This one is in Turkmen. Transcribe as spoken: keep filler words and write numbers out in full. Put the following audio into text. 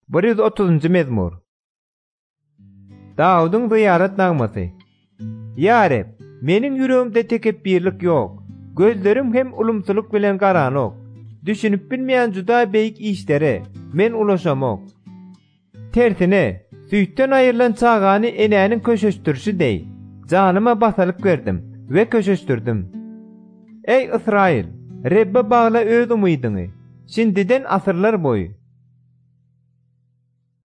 bir yüz otuzunjy mezmur. Dawudyň ziyaret nagmasy. Ya Rab, meniň ýüregimde tekebbirlik ýok. Gözlerim hem ulumsuluk bilen garanok. Düşünüp bilmeýän juda beýik işlere men ulaşamok. Tersine, süýtten aýrylan çagany enäniň köşeşdirşi deý. Janyma basalyk berdim we köşeşdirdim. Ey Israil, Rebbe bagla öz umydyňy. Şindiden asyrlar boyu